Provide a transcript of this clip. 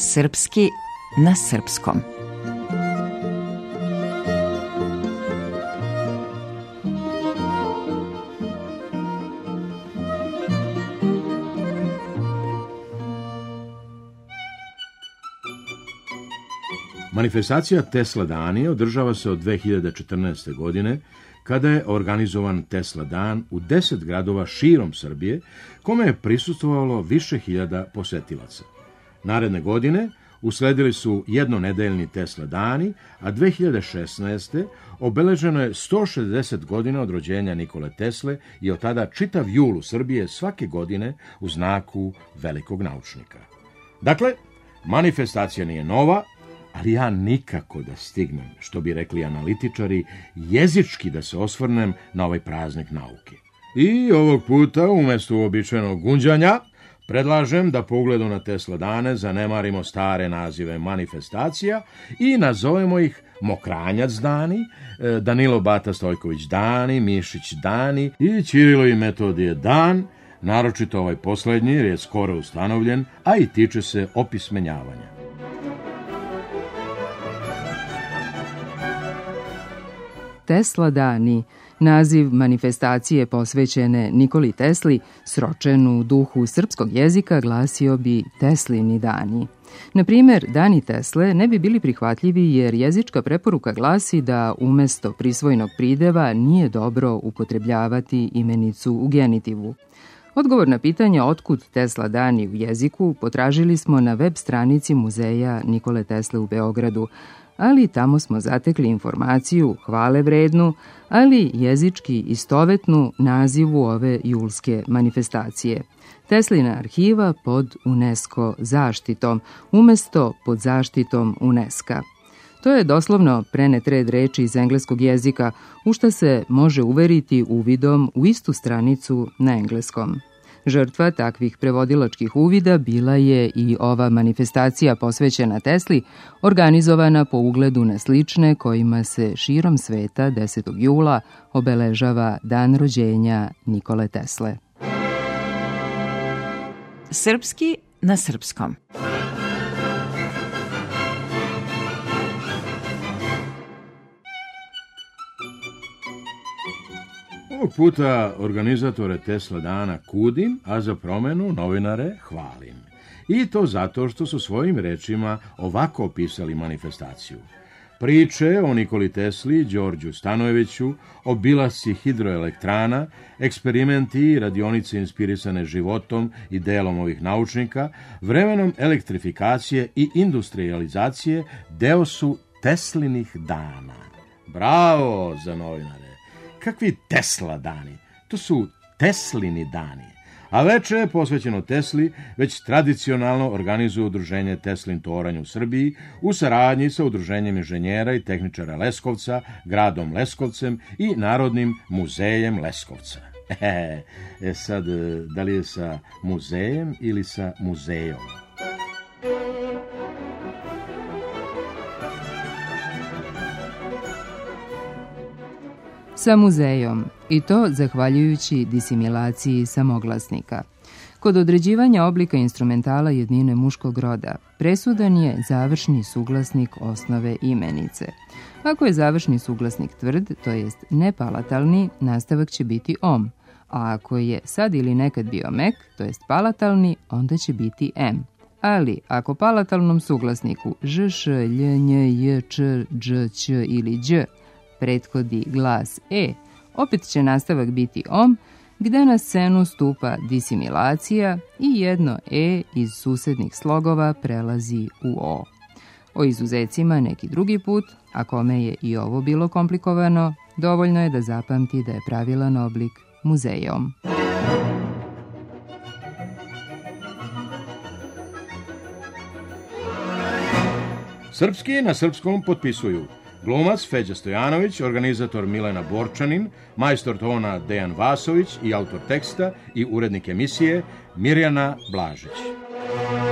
Srpski na srpskom. Manifestacija Tesla dani održava se od 2014. godine, kada je organizovan Tesla dan u 10 gradova širom Srbije, kome je prisustvovalo više hiljada posetilaca. Naredne godine usledili su jednonedeljni Tesla dani, a 2016. obeleženo je 160 godina od rođenja Nikole Tesle i od tada čitav jul u Srbije svake godine u znaku velikog naučnika. Dakle, manifestacija nije nova, ali ja nikako da stignem, što bi rekli analitičari, jezički da se osvrnem na ovaj praznik nauke. I ovog puta, umjesto uobičajenog gunđanja, predlažem da po ugledu na Tesla dane zanemarimo stare nazive manifestacija i nazovemo ih Mokranjac dani, Danilo Bata Stojković dani, Mišić dani i Ćirilo i Metodije dan, naročito ovaj poslednji jer je skoro ustanovljen, a i tiče se opismenjavanja. Tesla dani, naziv manifestacije posvećene Nikoli Tesli, sročen u duhu srpskog jezika, glasio bi Teslini dani. Na primjer, dani Tesle ne bi bili prihvatljivi jer jezička preporuka glasi da umesto prisvojnog prideva nije dobro upotrebljavati imenicu u genitivu. Odgovor na pitanje otkud Tesla dani u jeziku potražili smo na web stranici Muzeja Nikole Tesle u Beogradu, ali tamo smo zatekli informaciju hvale vrednu, ali jezički istovetnu nazivu ove julske manifestacije. Teslina arhiva pod UNESCO zaštitom, umesto pod zaštitom UNESCO. To je doslovno prenet red reči iz engleskog jezika, u šta se može uveriti uvidom u istu stranicu na engleskom. Žrtva takvih prevodilačkih uvida bila je i ova manifestacija posvećena Tesli, organizovana po ugledu na slične kojima se širom sveta 10. jula obeležava dan rođenja Nikole Tesle. Srpski na srpskom. Ovog puta organizatore Tesla dana kudim, a za promenu novinare hvalim. I to zato što su svojim rečima ovako opisali manifestaciju. Priče o Nikoli Tesli, Đorđu Stanojeviću, obilasci hidroelektrana, eksperimenti i radionice inspirisane životom i delom ovih naučnika, vremenom elektrifikacije i industrializacije deo su Teslinih dana. Bravo za novinare! Kakvi Tesla dani? To su Teslini dani. A veče posvećeno Tesli već tradicionalno organizuje udruženje Teslin toranj u Srbiji u saradnji sa udruženjem inženjera i tehničara Leskovca, gradom Leskovcem i Narodnim muzejem Leskovca. Sad, da li je sa muzejem ili sa muzejom? Sa muzejom, i to zahvaljujući disimilaciji samoglasnika. Kod određivanja oblika instrumentala jednine muškog roda, presudan je završni suglasnik osnove imenice. Ako je završni suglasnik tvrd, to jest nepalatalni, nastavak će biti om, a ako je sad ili nekad bio mek, to jest palatalni, onda će biti m. Ali ako palatalnom suglasniku ž, š, lj, nj, j, č, dž, ć ili đ prethodi glas e, opet će nastavak biti om, gde na scenu stupa disimilacija i jedno e iz susednih slogova prelazi u o. O izuzecima neki drugi put, a kome je i ovo bilo komplikovano, dovoljno je da zapamti da je pravilan oblik muzejom. Srpski na srpskom potpisuju glumac Feđa Stojanović, organizator Milena Borčanin, majstor tona Dejan Vasović i autor teksta i urednik emisije Mirjana Blažić.